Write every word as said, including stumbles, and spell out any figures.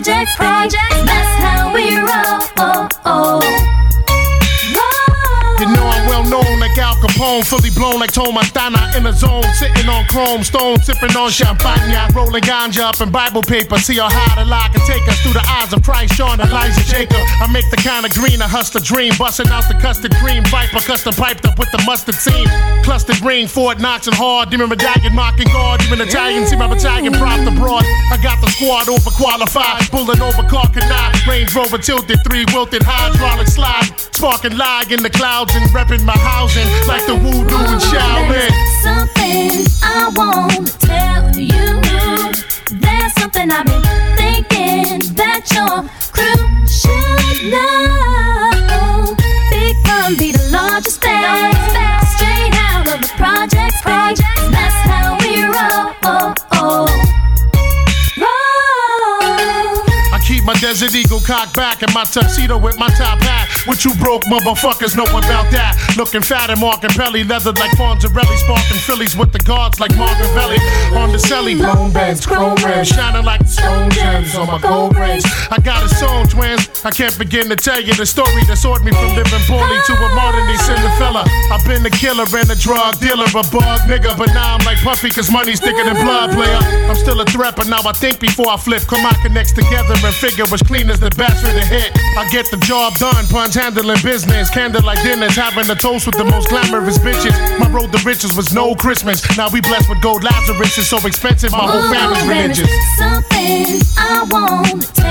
projects, projects. That's how we roll. Oh, oh. You know I'm well known like Al Capone, fully blown like Tom Montana in the zone, sitting on chrome stone, sipping on champagne, rolling ganja up in Bible paper. See how high the lie can take us through the eyes of Christ, Sean, Elijah, Jacob. I make the kind of green, a hustler dream, busting out the custard cream, Viper custom piped up with the mustard seam, clustered green, Fort Knox and hard, demon medallion, mocking guard, demon Italian, see my battalion propped abroad. I got the squad overqualified, pulling over car canine, Range Rover tilted, three wilted hydraulic slide, sparking lie in the clouds and repping my housing like the voodoo and Shaolin. Something I won't tell you. There's something I've been thinking that your crew should know. Big Pun be the largest band, straight out of the projects, projects. That's how we roll. Oh, oh. Keep my Desert Eagle cocked back and my tuxedo with my top hat. What you broke motherfuckers know about that. Looking fat and marking belly, leathered like Fonzarelli, sparking Phillies with the guards like Margavelli. On the celly, blown beds, chrome rims, shining like stone gems on my gold rings. I got a song, twins. I can't begin to tell you the story that sorted me from living poorly to a modern day Cinderella. I've been a killer and a drug dealer, a bug nigga, but now I'm like Puffy, cause money's thicker than blood, player. I'm still a threat, but now I think before I flip. Come on, connects together and figure was clean as the best for the hit. I get the job done, punch handling business, candlelight dinners, having a toast with the most glamorous bitches. My road to riches was no Christmas. Now we blessed with gold Lazarus. It's so expensive, my whole family's religious. Something I won't